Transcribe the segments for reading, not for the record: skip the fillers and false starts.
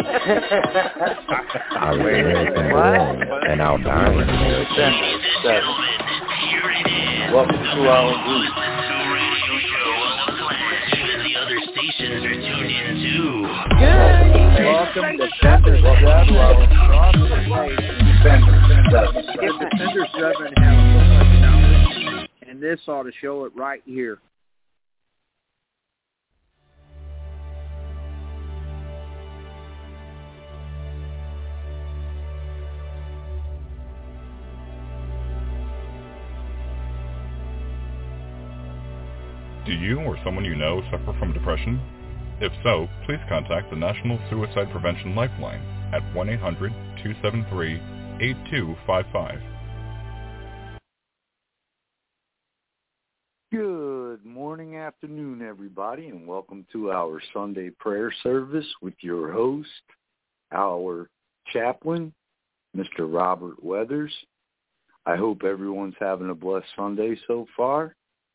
I was American born, and I'll die in America. Welcome to our group. Welcome to Fender 7. Fender 7 has so much knowledge, and this ought to show it right here. Do you or someone you know suffer from depression? If so, please contact the National Suicide Prevention Lifeline at 1-800-273-8255. Good morning, afternoon, everybody, and welcome to our Sunday prayer service with your host, our chaplain, Mr. Robert Weathers. I hope everyone's having a blessed Sunday so far.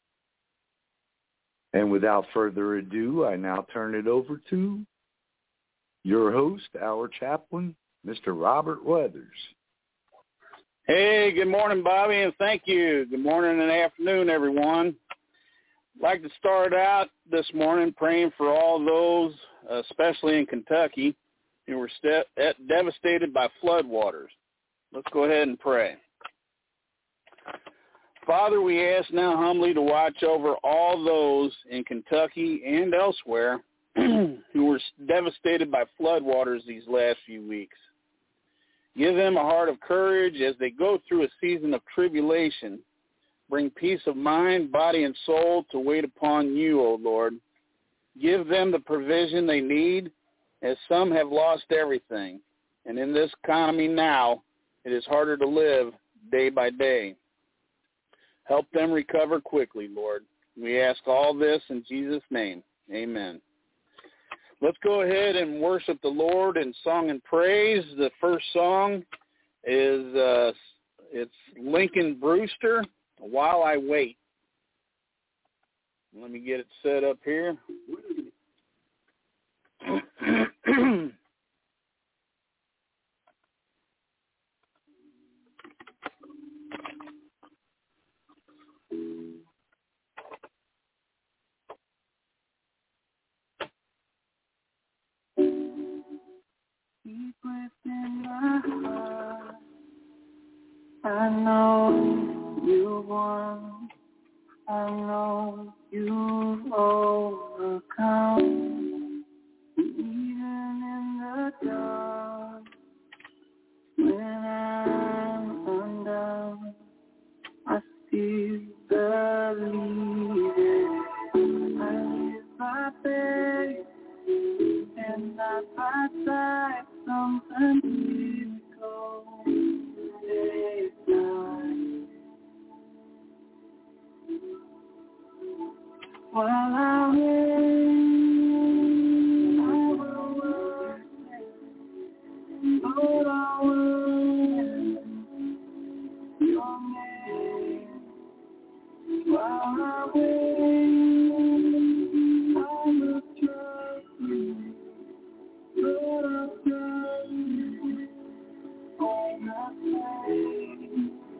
And without further ado, I now turn it over to your host, our chaplain, Mr. Robert Weathers. Hey, good morning, Bobby, and thank you. Good morning and afternoon, everyone. I'd like to start out this morning praying for all those, especially in Kentucky, who were devastated by floodwaters. Let's go ahead and pray. Father, we ask now humbly to watch over all those in Kentucky and elsewhere who were devastated by floodwaters these last few weeks. Give them a heart of courage as they go through a season of tribulation. Bring peace of mind, body, and soul to wait upon you, O Lord. Give them the provision they need, as some have lost everything. And in this economy now, it is harder to live day by day. Help them recover quickly, Lord. We ask all this in Jesus' name. Amen. Let's go ahead and worship the Lord in song and praise. The first song is it's Lincoln Brewster, While I Wait. Let me get it set up here. Deep within my heart, I know you won. I know you've overcome. Even in the dark, when I'm undone, I still believe it. I live by faith and not by sight. Something physical is done. While I wait, I will worship. Lord, I will your name. While I wait, I will trust you. Lord, I trust you all my days.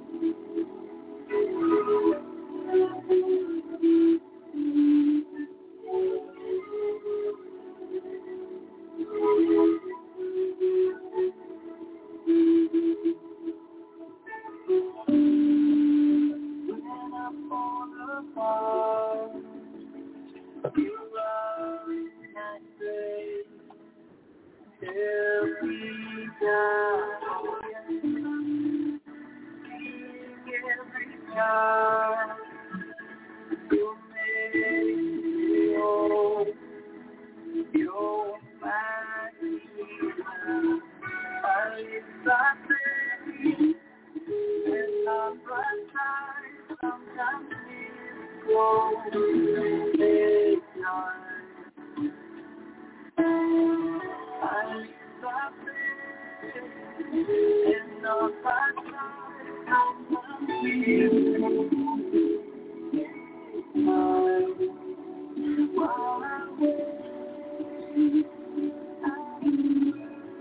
When I fall apart, you are in my grace. Every time, every time, you make me whole. You're my healer. I live by faith and not by sight. Sometimes it's cold. It's not. I live by faith and not by sight. Sometimes it's cold. It's not. While I wait, I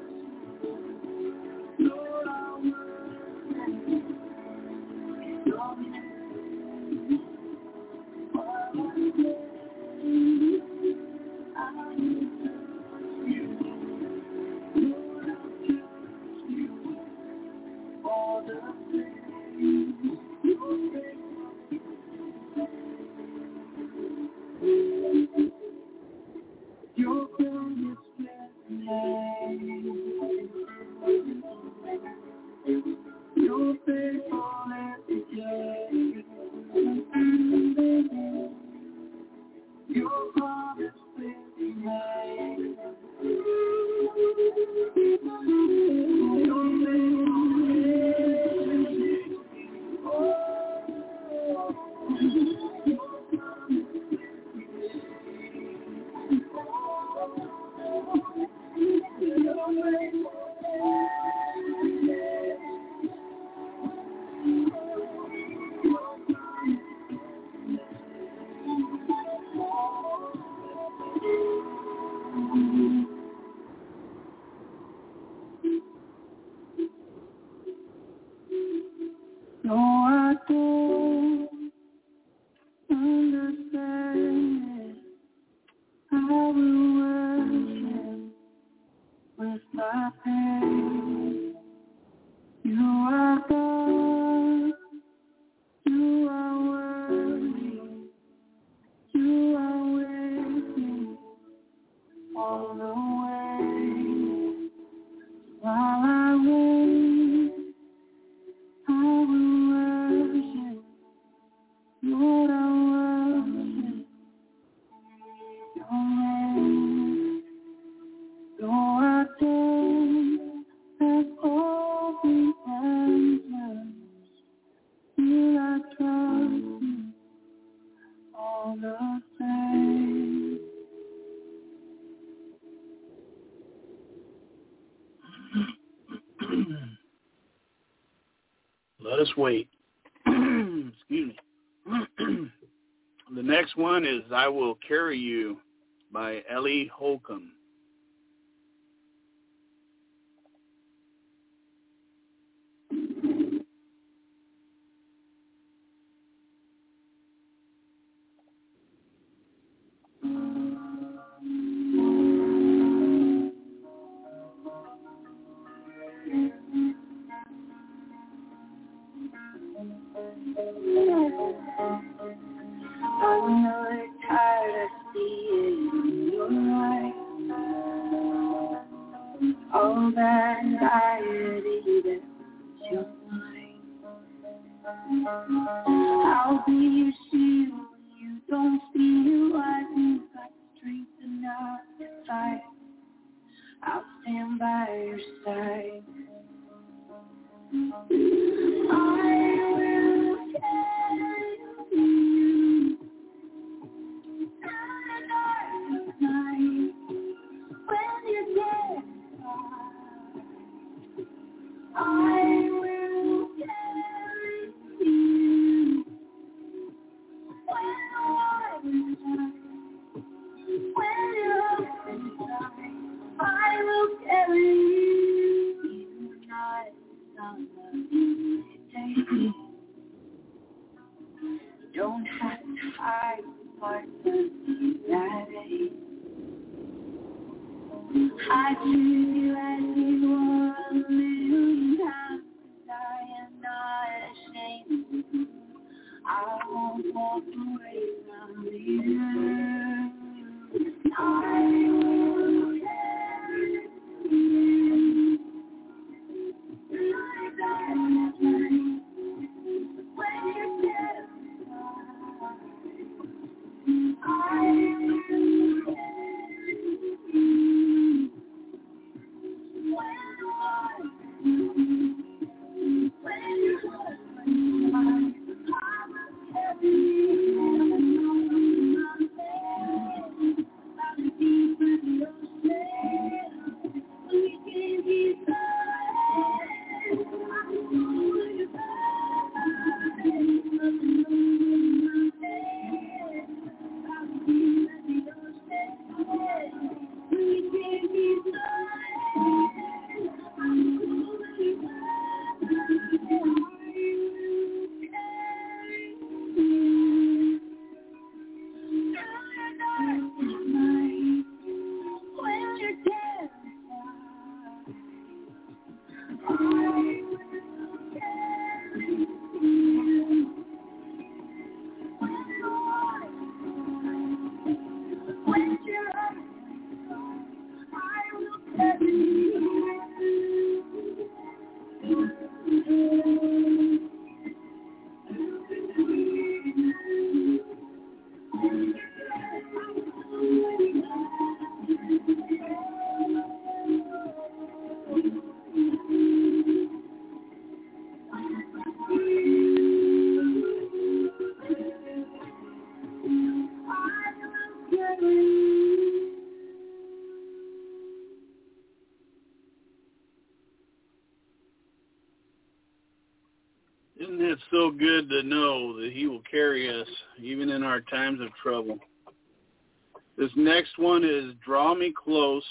with my pain. You are God, you are worthy, you are with me all the way. While I wait, I will worship, Lord, I worship your name. Though I don't have all the answers, still I trust you all the same. Let us wait. Excuse me. The next one is I Will Carry You by Ellie Holcomb. I'm not tired of seeing your light. All that anxiety that's your mind. I'll be your shield when you don't feel like you've got strength enough to fight. I'll stand by your side. I will carry you through the darkest night when you're dead. I will carry you when the water's dry, when you're open side. I will carry you night on the day. You don't have to hide the parts of you that ache. I choose you as you are 1,000,000 times, 'cause I am not ashamed. I won't walk away from you. I will carry you through the darkest night when you're dead. I will carry you when the water's when your heart is mine. I will carry you by the deep of the ocean. We can be silent. I will hold you by the deep of the ocean. By the deep of the ocean. We can be silent. I will hold you by Isn't it so good to know that he will carry us even in our times of trouble? This next one is Draw Me Close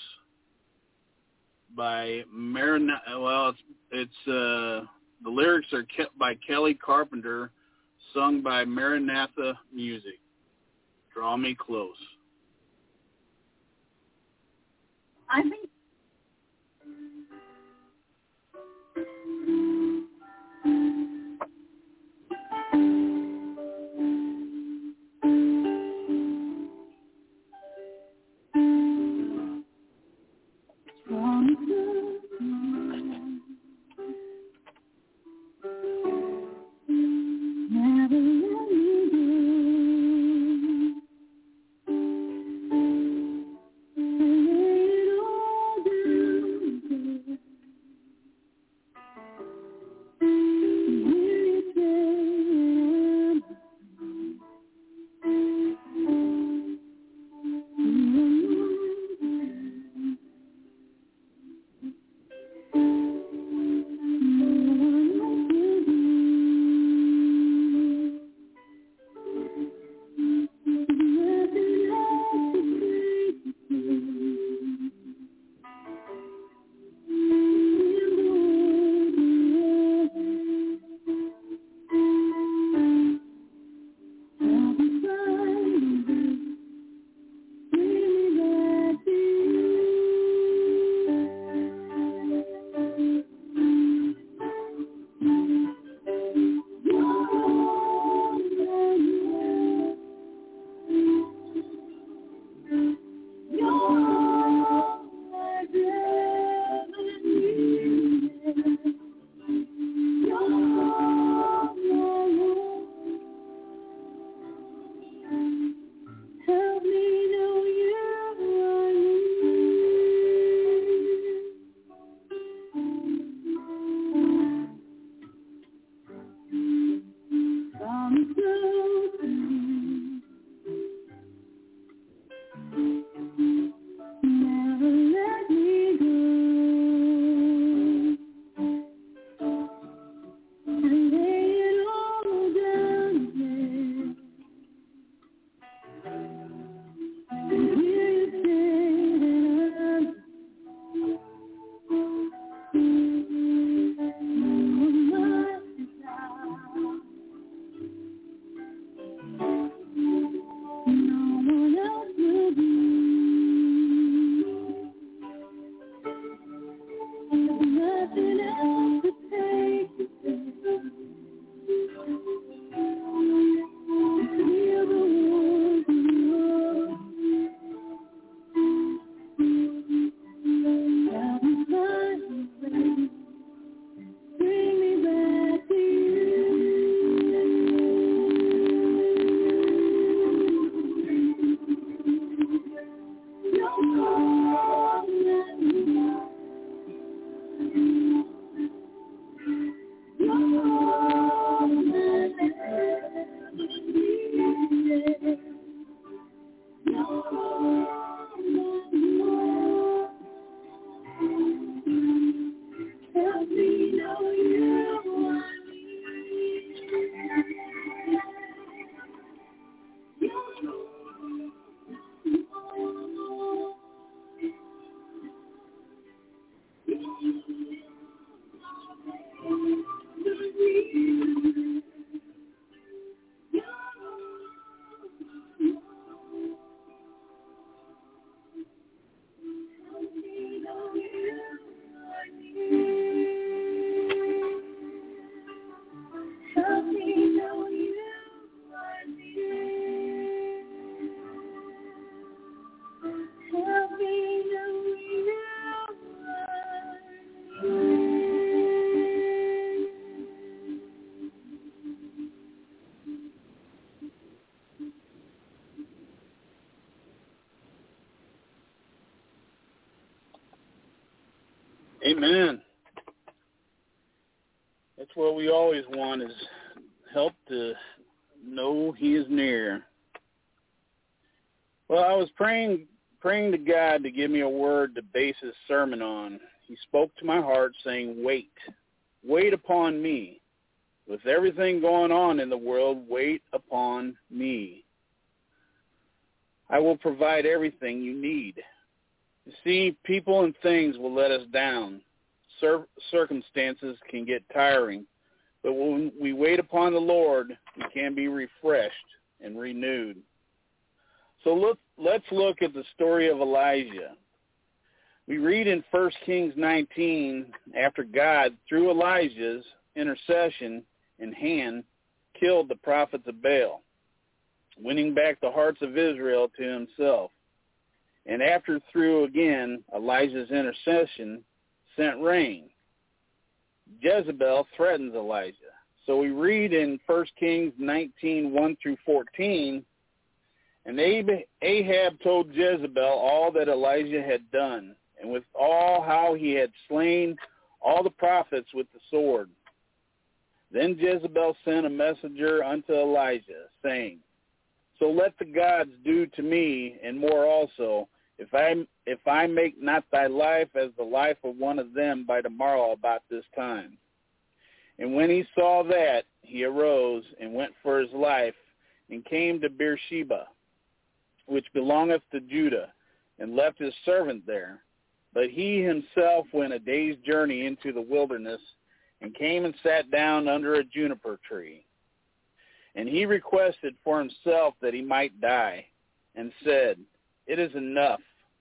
by Maranatha. Well, the lyrics are kept by Kelly Carpenter, sung by Maranatha Music. Draw Me Close. I think Amen. That's what we always want, is help to know he is near. Well, I was praying to God to give me a word to base his sermon on. He spoke to my heart saying, wait upon me. With everything going on in the world, wait upon me. I will provide everything you need. You see, people and things will let us down. Circumstances can get tiring. But when we wait upon the Lord, we can be refreshed and renewed. So let's look at the story of Elijah. We read in 1 Kings 19, after God, through Elijah's intercession and hand, killed the prophets of Baal, winning back the hearts of Israel to himself. And after, through again Elijah's intercession, sent rain. Jezebel threatens Elijah. So we read in 1 Kings 19, 1 through 14, and Ahab told Jezebel all that Elijah had done, and with all how he had slain all the prophets with the sword. Then Jezebel sent a messenger unto Elijah, saying, So let the gods do to me, and more also, if I make not thy life as the life of one of them by tomorrow about this time. And when he saw that, he arose and went for his life, and came to Beersheba, which belongeth to Judah, and left his servant there. But he himself went a day's journey into the wilderness, and came and sat down under a juniper tree. And he requested for himself that he might die, and said, It is enough.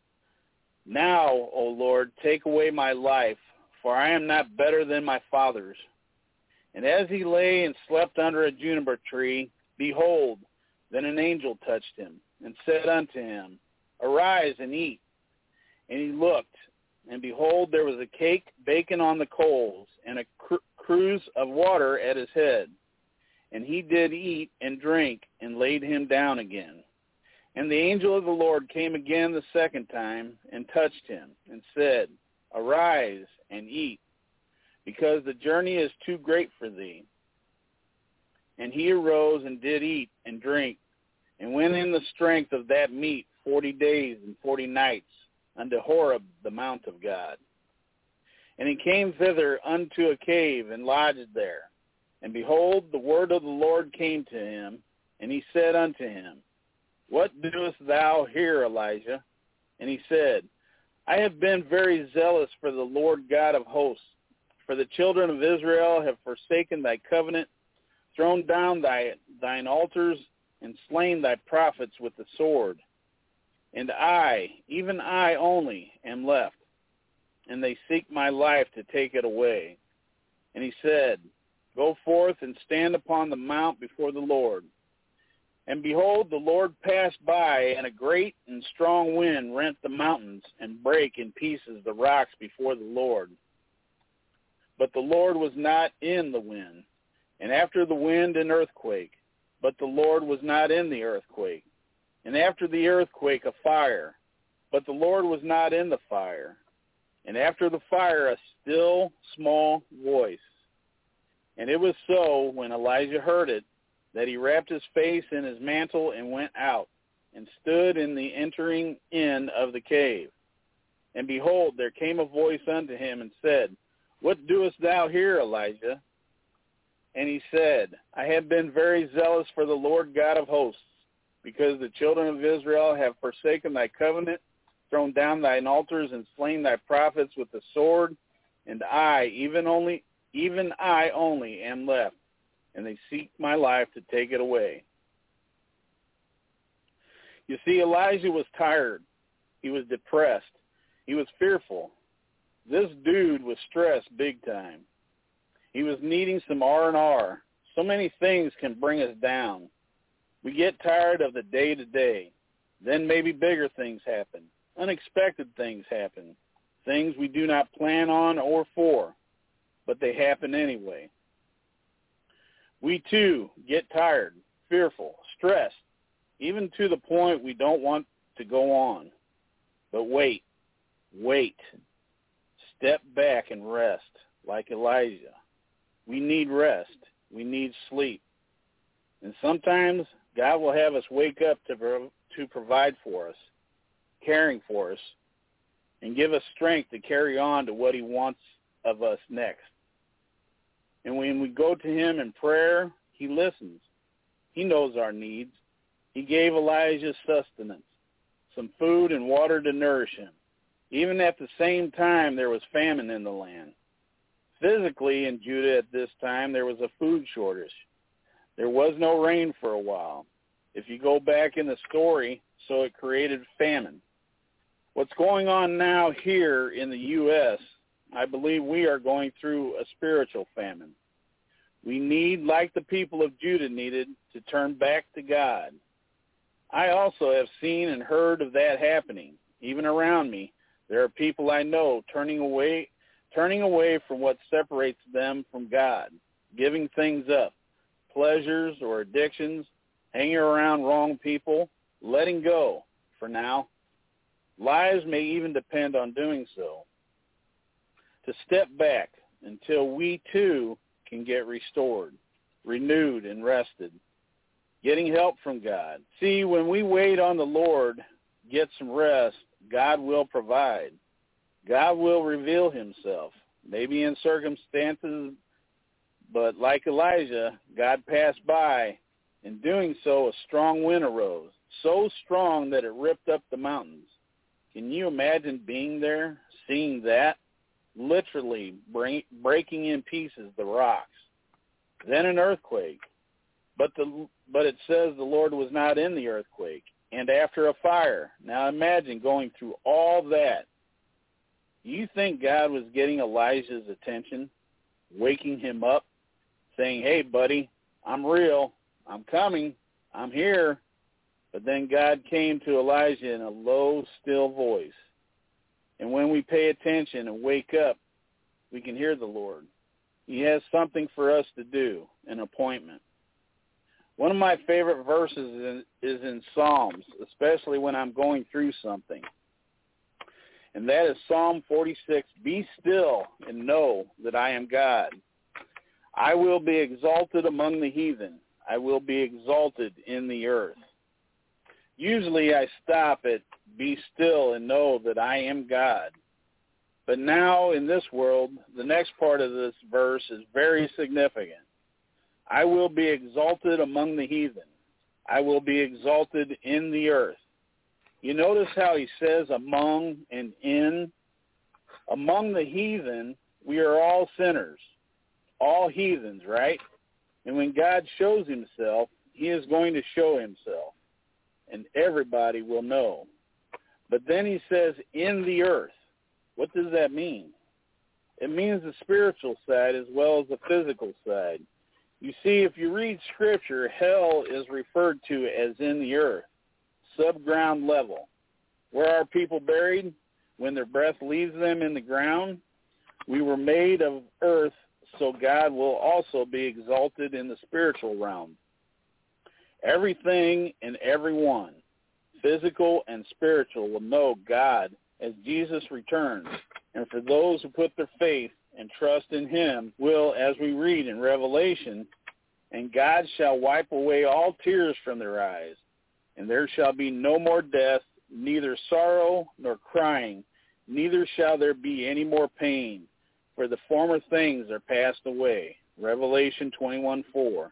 Now, O Lord, take away my life, for I am not better than my fathers. And as he lay and slept under a juniper tree, behold, then an angel touched him, and said unto him, Arise and eat. And he looked, and behold, there was a cake baking on the coals, and a cruse of water at his head. And he did eat and drink, and laid him down again. And the angel of the Lord came again the second time, and touched him, and said, Arise and eat, because the journey is too great for thee. And he arose and did eat and drink, and went in the strength of that meat 40 days and 40 nights unto Horeb, the mount of God. And he came thither unto a cave, and lodged there. And behold, the word of the Lord came to him, and he said unto him, What doest thou here, Elijah? And he said, I have been very zealous for the Lord God of hosts. For the children of Israel have forsaken thy covenant, thrown down thine altars, and slain thy prophets with the sword. And I, even I only, am left, and they seek my life to take it away. And he said, Go forth and stand upon the mount before the Lord. And behold, the Lord passed by, and a great and strong wind rent the mountains, and brake in pieces the rocks before the Lord. But the Lord was not in the wind, and after the wind an earthquake, but the Lord was not in the earthquake. And after the earthquake a fire, but the Lord was not in the fire. And after the fire a still small voice. And it was so, when Elijah heard it, that he wrapped his face in his mantle and went out, and stood in the entering in of the cave. And behold, there came a voice unto him, and said, What doest thou here, Elijah? And he said, I have been very zealous for the Lord God of hosts, because the children of Israel have forsaken thy covenant, thrown down thine altars, and slain thy prophets with the sword, and I, even I only, am left, and they seek my life to take it away. You see, Elijah was tired. He was depressed. He was fearful. This dude was stressed big time. He was needing some R&R. So many things can bring us down. We get tired of the day-to-day. Then maybe bigger things happen. Unexpected things happen. Things we do not plan on or for, but they happen anyway. We too get tired, fearful, stressed, even to the point we don't want to go on. But wait. Step back and rest, like Elijah. We need rest. We need sleep. And sometimes God will have us wake up to provide for us, caring for us, and give us strength to carry on to what he wants of us next. And when we go to him in prayer, he listens. He knows our needs. He gave Elijah sustenance, some food and water to nourish him. Even at the same time, there was famine in the land. Physically, in Judah at this time, there was a food shortage. There was no rain for a while. If you go back in the story, so it created famine. What's going on now here in the U.S., I believe we are going through a spiritual famine. We need, like the people of Judah needed, to turn back to God. I also have seen and heard of that happening. Even around me, there are people I know turning away turning away from what separates them from God, giving things up, pleasures or addictions, hanging around wrong people, letting go for now. Lives may even depend on doing so. To step back until we too can get restored, renewed, and rested. Getting help from God. See, when we wait on the Lord, get some rest, God will provide. God will reveal himself, maybe in circumstances, but like Elijah, God passed by. In doing so, a strong wind arose, so strong that it ripped up the mountains. Can you imagine being there, seeing that? Literally breaking in pieces the rocks. Then an earthquake. But it says the Lord was not in the earthquake. And after a fire. Now imagine going through all that. You think God was getting Elijah's attention, waking him up, saying, hey, buddy, I'm real. I'm coming. I'm here. But then God came to Elijah in a low, still voice. And when we pay attention and wake up, we can hear the Lord. He has something for us to do, an appointment. One of my favorite verses is in Psalms, especially when I'm going through something. And that is Psalm 46, be still and know that I am God. I will be exalted among the heathen. I will be exalted in the earth. Usually I stop at be still and know that I am God. But now in this world, the next part of this verse is very significant. I will be exalted among the heathen. I will be exalted in the earth. You notice how he says among and in? Among the heathen, we are all sinners, all heathens, right? And when God shows himself, he is going to show himself, and everybody will know. But then he says in the earth. What does that mean? It means the spiritual side as well as the physical side. You see, if you read Scripture, hell is referred to as in the earth, subground level. Where are people buried? When their breath leaves them in the ground. We were made of earth, so God will also be exalted in the spiritual realm. Everything and everyone, physical and spiritual, will know God as Jesus returns. And for those who put their faith and trust in him will, as we read in Revelation, and God shall wipe away all tears from their eyes, and there shall be no more death, neither sorrow nor crying, neither shall there be any more pain, for the former things are passed away. Revelation 21:4.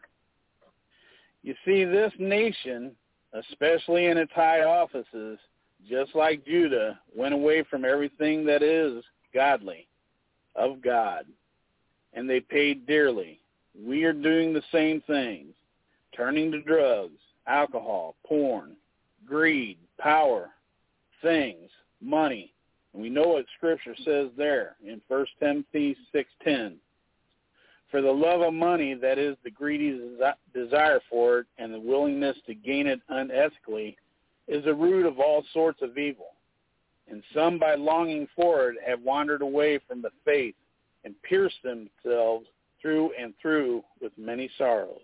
You see, this nation, especially in its high offices, just like Judah, went away from everything that is godly, of God, and they paid dearly. We are doing the same things, turning to drugs, alcohol, porn, greed, power, things, money. And we know what Scripture says there in 1 Timothy 6:10. For the love of money, that is the greedy desire for it and the willingness to gain it unethically, is a root of all sorts of evil. And some, by longing for it, have wandered away from the faith and pierced themselves through and through with many sorrows.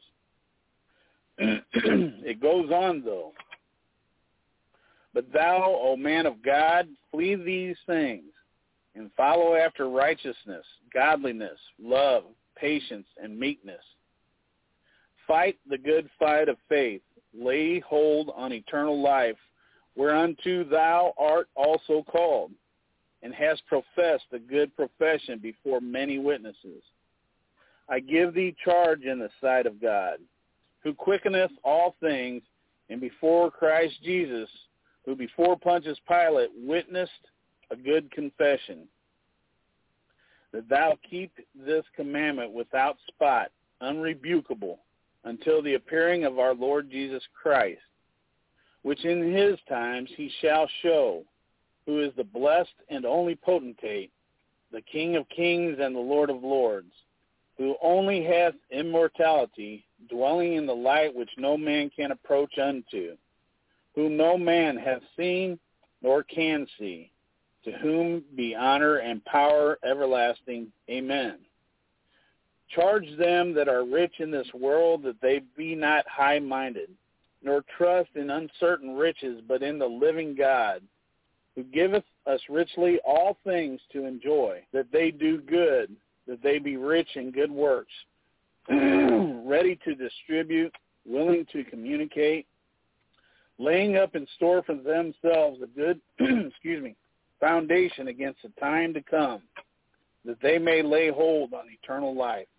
It goes on, though. But thou, O man of God, flee these things, and follow after righteousness, godliness, love, patience, and meekness. Fight the good fight of faith. Lay hold on eternal life, whereunto thou art also called, and hast professed a good profession before many witnesses. I give thee charge in the sight of God, who quickeneth all things, and before Christ Jesus, who before Pontius Pilate witnessed a good confession, that thou keep this commandment without spot, unrebukable, until the appearing of our Lord Jesus Christ, which in his times he shall show, who is the blessed and only potentate, the King of kings and the Lord of lords, who only hath immortality, dwelling in the light which no man can approach unto, whom no man hath seen nor can see. to whom be honor and power everlasting. Amen. Charge them that are rich in this world that they be not high-minded, nor trust in uncertain riches, but in the living God, who giveth us richly all things to enjoy, that they do good, that they be rich in good works, ready to distribute, willing to communicate, laying up in store for themselves a good foundation against the time to come, that they may lay hold on eternal life.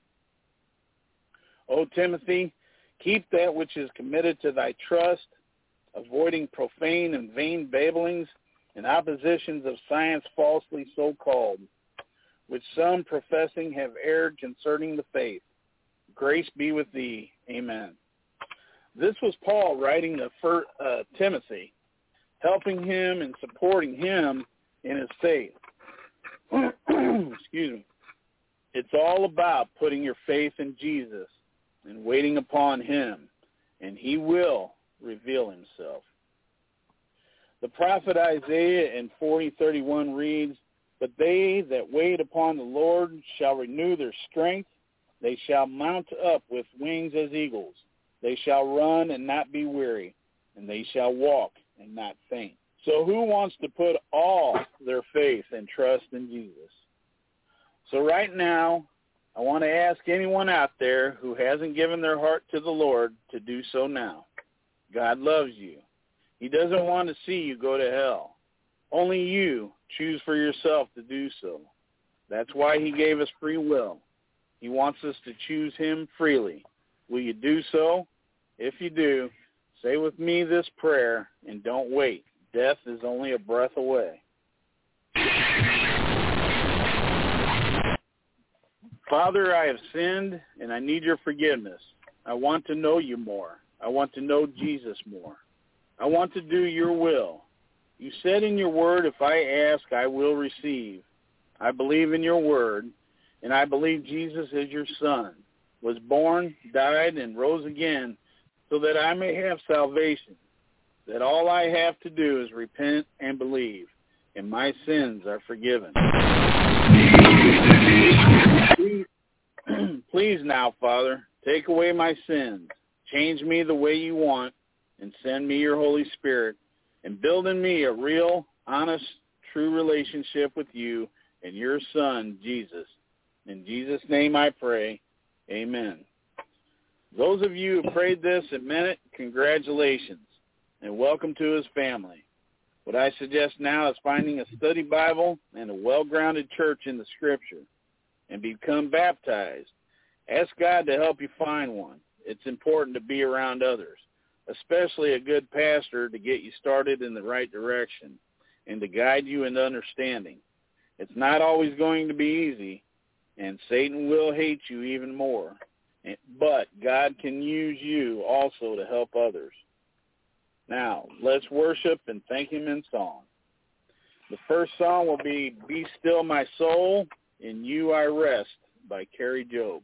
O Timothy, keep that which is committed to thy trust, avoiding profane and vain babblings and oppositions of science falsely so called, which some professing have erred concerning the faith. Grace be with thee. Amen. This was Paul writing to Timothy, helping him and supporting him in his faith. Excuse me. It's all about putting your faith in Jesus and waiting upon him, and he will reveal himself. The prophet Isaiah in 40:31 reads, "But they that wait upon the Lord shall renew their strength. They shall mount up with wings as eagles. They shall run and not be weary, and they shall walk and not faint." So who wants to put all their faith and trust in Jesus? So right now, I want to ask anyone out there who hasn't given their heart to the Lord to do so now. God loves you. He doesn't want to see you go to hell. Only you choose for yourself to do so. That's why he gave us free will. He wants us to choose him freely. Will you do so? If you do, say with me this prayer and don't wait. Death is only a breath away. Father, I have sinned and I need your forgiveness. I want to know you more. I want to know Jesus more. I want to do your will. You said in your word, if I ask, I will receive. I believe in your word, and I believe Jesus is your son, was born, died, and rose again so that I may have salvation, that all I have to do is repent and believe, and my sins are forgiven. Please now, Father, take away my sins, change me the way you want, and send me your Holy Spirit, and build in me a real, honest, true relationship with you and your Son, Jesus. In Jesus' name I pray, amen. Those of you who prayed this and meant it, congratulations, and welcome to his family. What I suggest now is finding a study Bible and a well-grounded church in the Scripture, and become baptized. Ask God to help you find one. It's important to be around others, especially a good pastor, to get you started in the right direction and to guide you into understanding. It's not always going to be easy, and Satan will hate you even more, but God can use you also to help others. Now, let's worship and thank him in song. The first song will be "Be Still My Soul, In You I Rest" by Carrie Job.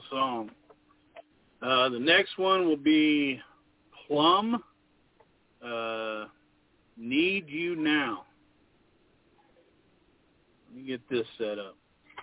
beautiful song. The next one will be Plum, Need You Now. Let me get this set up.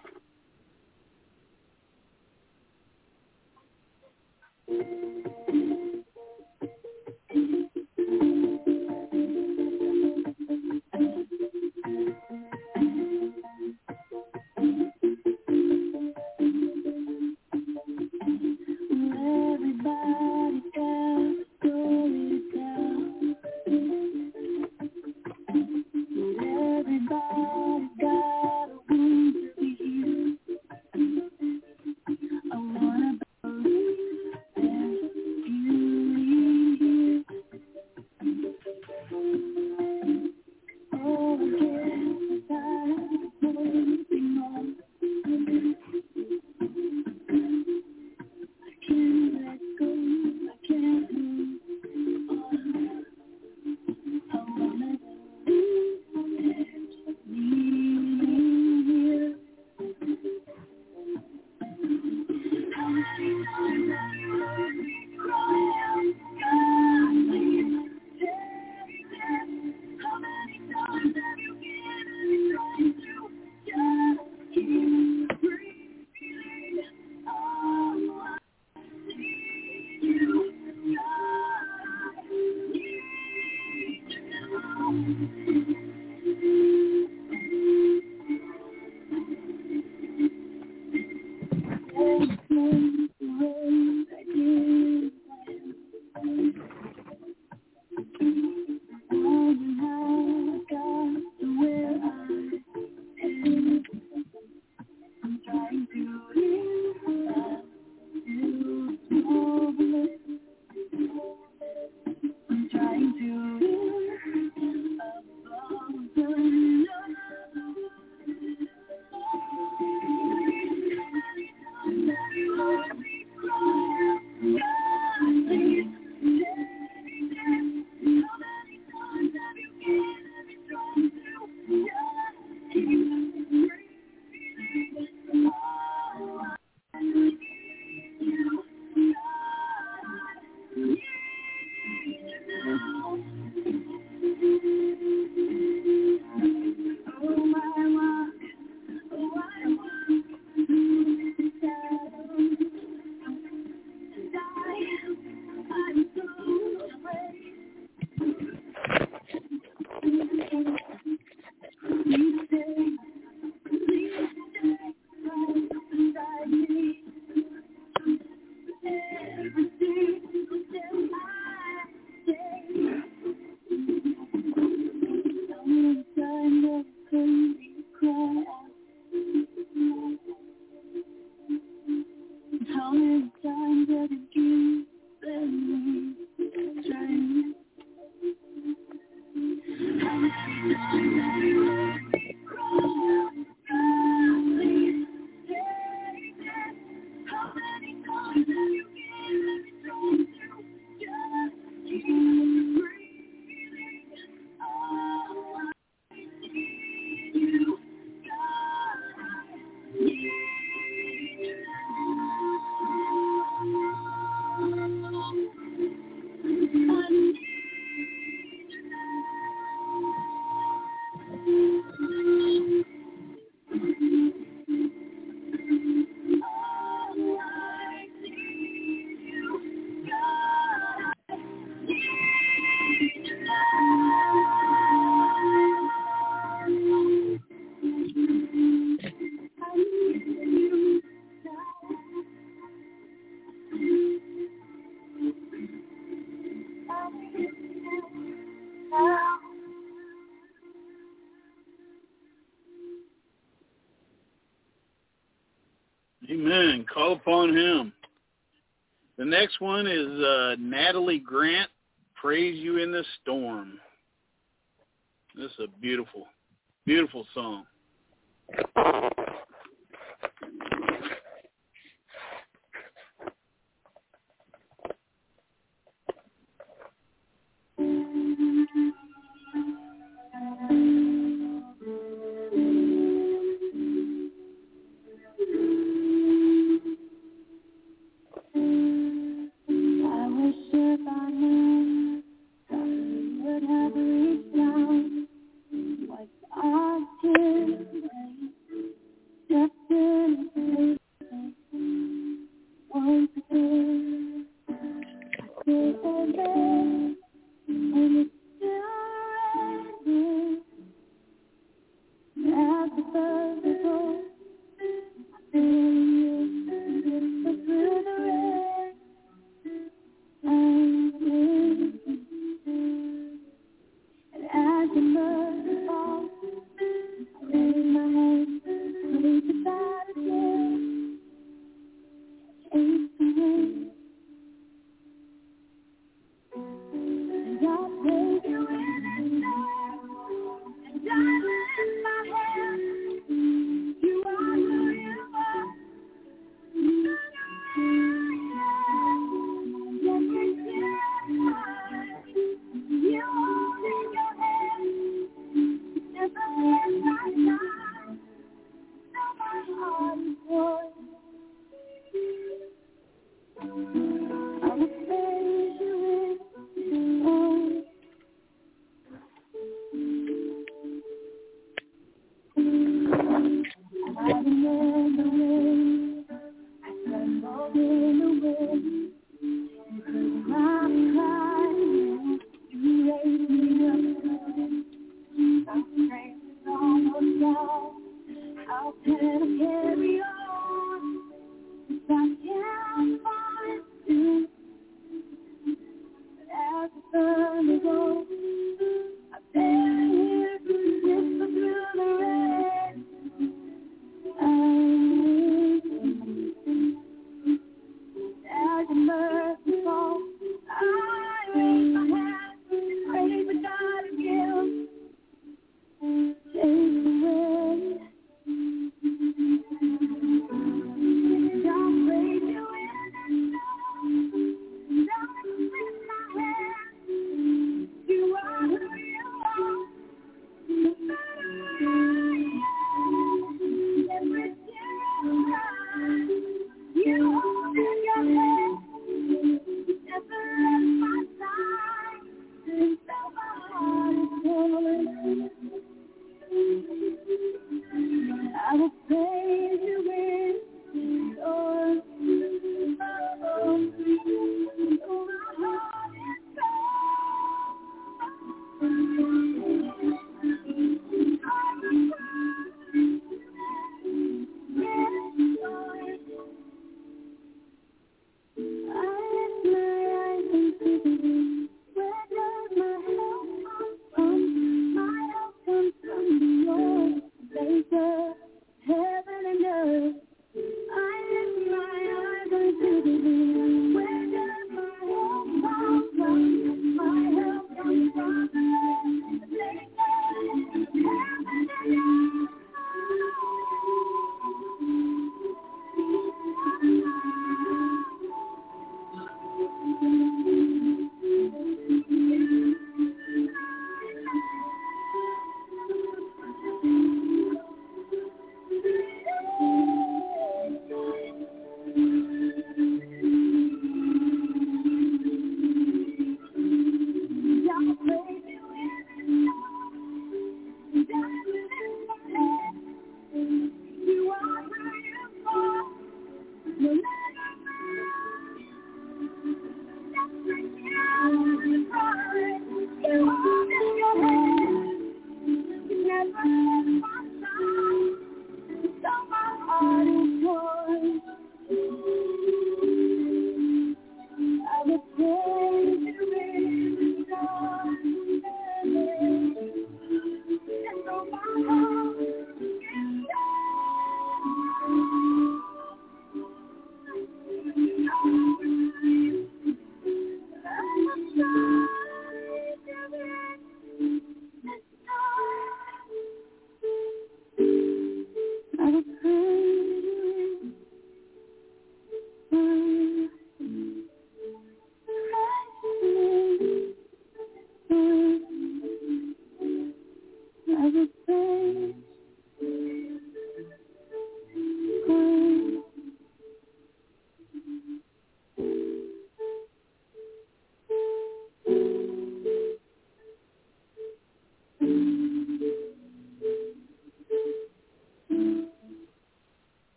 Amen. Call upon him. The next one is Natalie Grant, Praise You in the Storm. This is a beautiful, beautiful song.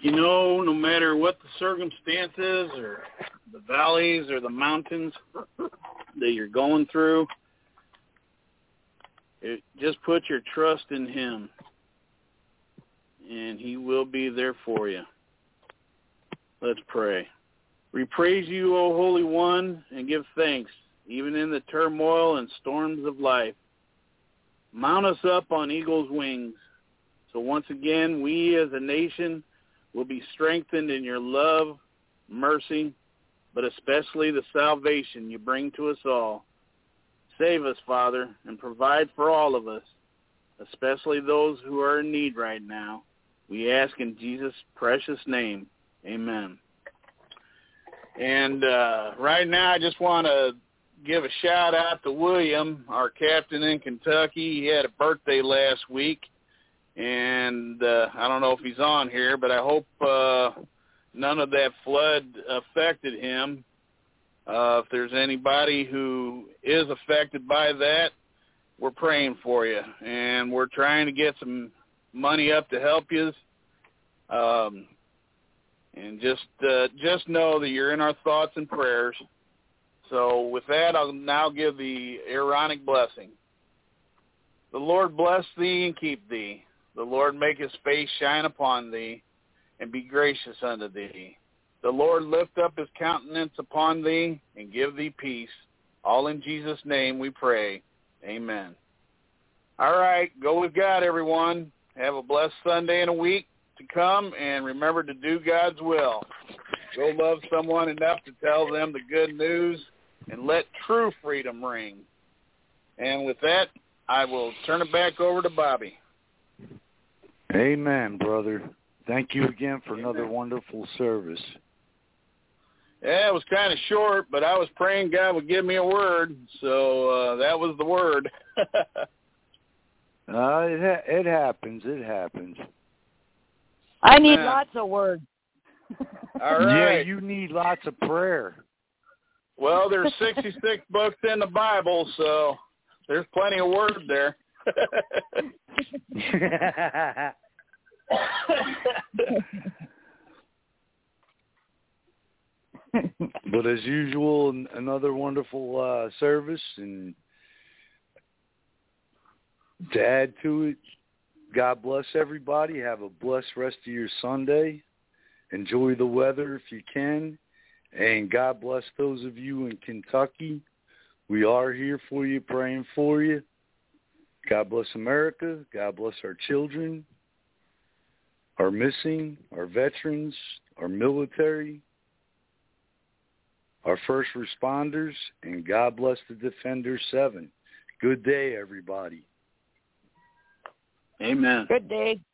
No matter what the circumstances or the valleys or the mountains that you're going through, just put your trust in him, and he will be there for you. Let's pray. We praise you, O Holy One, and give thanks, even in the turmoil and storms of life. Mount us up on eagle's wings, so once again we as a nation will be strengthened in your love, mercy, but especially the salvation you bring to us all. Save us, Father, and provide for all of us, especially those who are in need right now. We ask in Jesus' precious name. Amen. And right now I just want to give a shout-out to William, our captain in Kentucky. He had a birthday last week, and I don't know if he's on here, but I hope none of that flood affected him. If there's anybody who is affected by that, we're praying for you, and we're trying to get some money up to help you. And just know that you're in our thoughts and prayers. So with that, I'll now give the Aaronic blessing. The Lord bless thee and keep thee. The Lord make his face shine upon thee and be gracious unto thee. The Lord lift up his countenance upon thee and give thee peace. All in Jesus' name we pray. Amen. All right, go with God, everyone. Have a blessed Sunday and a week to come, and remember to do God's will. Go love someone enough to tell them the good news, and let true freedom ring. And with that, I will turn it back over to Bobby. Amen, brother. Thank you again for another wonderful service. Yeah, it was kind of short, but I was praying God would give me a word, so that was the word. It happens. It happens. I need lots of words. All right. Yeah, you need lots of prayer. Well, there's 66 books in the Bible, so there's plenty of words there. But as usual, another wonderful service, and to add to it, God bless everybody. Have a blessed rest of your Sunday. Enjoy the weather if you can. And God bless those of you in Kentucky. We are here for you, praying for you. God bless America. God bless our children, our missing, our veterans, our military, our first responders, and God bless the Defender 7. Good day, everybody. Amen. Good day.